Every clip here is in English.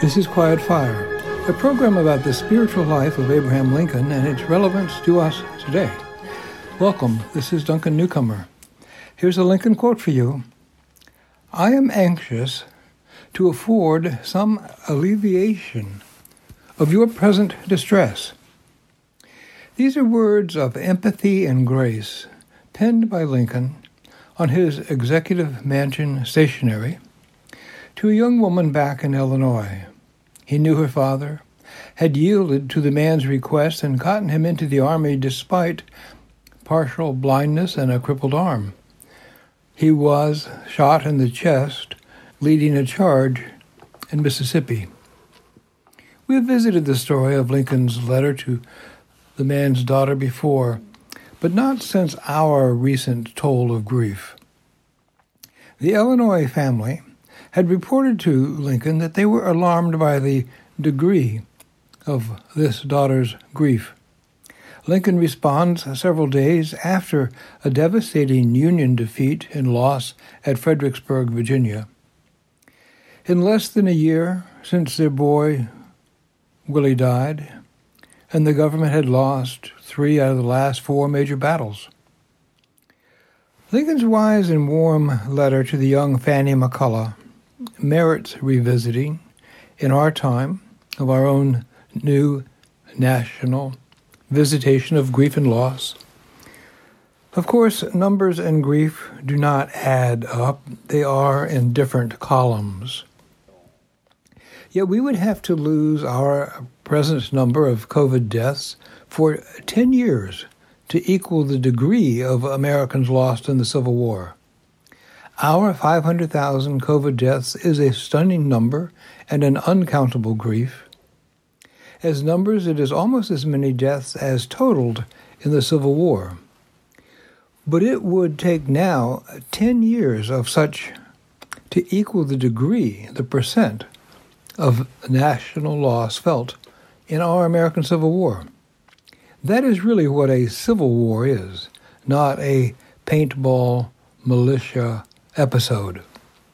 This is Quiet Fire, a program about the spiritual life of Abraham Lincoln and its relevance to us today. Welcome, this is Duncan Newcomer. Here's a Lincoln quote for you. I am anxious to afford some alleviation of your present distress. These are words of empathy and grace penned by Lincoln on his executive mansion stationery to a young woman back in Illinois. He knew her father, had yielded to the man's request and gotten him into the Army despite partial blindness and a crippled arm. He was shot in the chest, leading a charge in Mississippi. We have visited the story of Lincoln's letter to the man's daughter before, but not since our recent toll of grief. The Illinois family had reported to Lincoln that they were alarmed by the degree of this daughter's grief. Lincoln responds several days after a devastating Union defeat and loss at Fredericksburg, Virginia. In less than a year since their boy Willie died, and the government had lost 3 out of the last 4 major battles. Lincoln's wise and warm letter to the young Fanny McCullough merits revisiting in our time of our own new national visitation of grief and loss. Of course, numbers and grief do not add up. They are in different columns. Yet we would have to lose our present number of COVID deaths for 10 years to equal the degree of Americans lost in the Civil War. Our 500,000 COVID deaths is a stunning number and an uncountable grief. As numbers, it is almost as many deaths as totaled in the Civil War. But it would take now 10 years of such to equal the degree, the percent, of national loss felt in our American Civil War. That is really what a civil war is, not a paintball militia episode.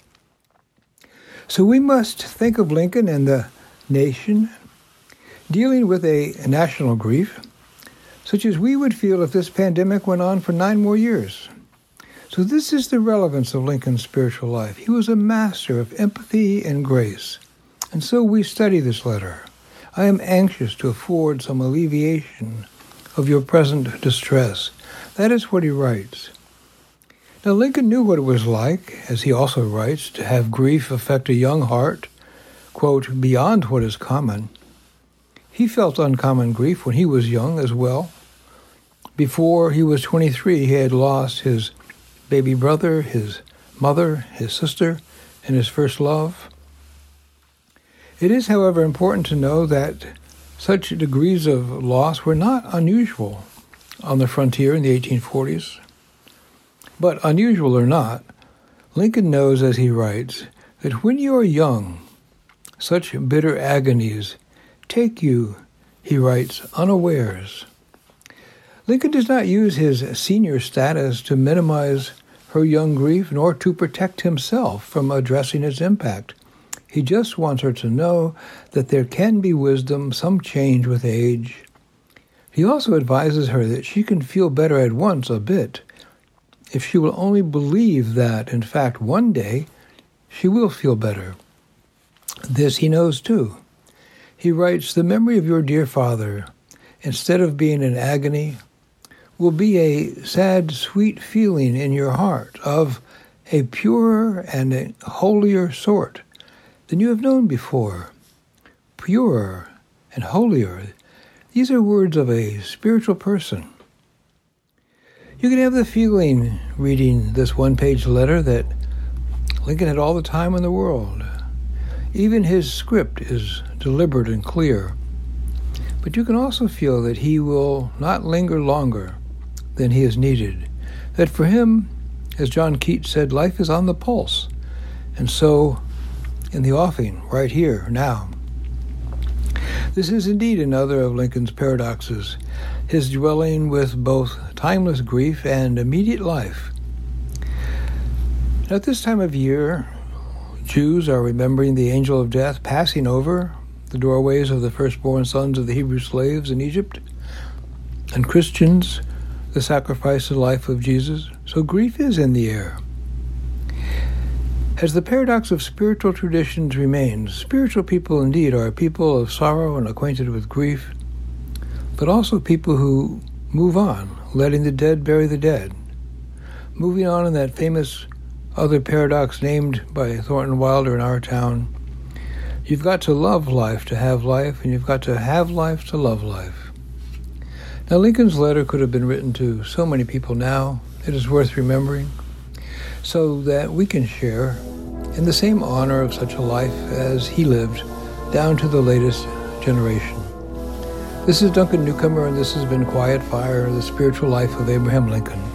So we must think of Lincoln and the nation dealing with a national grief, such as we would feel if this pandemic went on for 9 more years. So this is the relevance of Lincoln's spiritual life. He was a master of empathy and grace. And so we study this letter. I am anxious to afford some alleviation of your present distress. That is what he writes. Now, Lincoln knew what it was like, as he also writes, to have grief affect a young heart, quote, beyond what is common. He felt uncommon grief when he was young as well. Before he was 23, he had lost his baby brother, his mother, his sister, and his first love. It is, however, important to know that such degrees of loss were not unusual on the frontier in the 1840s. But unusual or not, Lincoln knows, as he writes, that when you are young, such bitter agonies take you, he writes, unawares. Lincoln does not use his senior status to minimize her young grief, nor to protect himself from addressing its impact. He just wants her to know that there can be wisdom, some change with age. He also advises her that she can feel better at once a bit, if she will only believe that, in fact, one day she will feel better. This he knows too. He writes, the memory of your dear father, instead of being an agony, will be a sad, sweet feeling in your heart of a purer and a holier sort than you have known before. Purer and holier. These are words of a spiritual person. You can have the feeling, reading this one-page letter, that Lincoln had all the time in the world. Even his script is deliberate and clear. But you can also feel that he will not linger longer than he is needed. That for him, as John Keats said, life is on the pulse. And so, in the offing, right here, now. This is indeed another of Lincoln's paradoxes, his dwelling with both timeless grief and immediate life. At this time of year, Jews are remembering the angel of death passing over the doorways of the firstborn sons of the Hebrew slaves in Egypt, and Christians, the sacrifice and life of Jesus. So grief is in the air. As the paradox of spiritual traditions remains, spiritual people indeed are people of sorrow and acquainted with grief, but also people who move on, letting the dead bury the dead. Moving on in that famous other paradox named by Thornton Wilder in our town, you've got to love life to have life, and you've got to have life to love life. Now, Lincoln's letter could have been written to so many people now. It is worth remembering, so that we can share in the same honor of such a life as he lived, down to the latest generation. This is Duncan Newcomer, and this has been Quiet Fire, the spiritual life of Abraham Lincoln.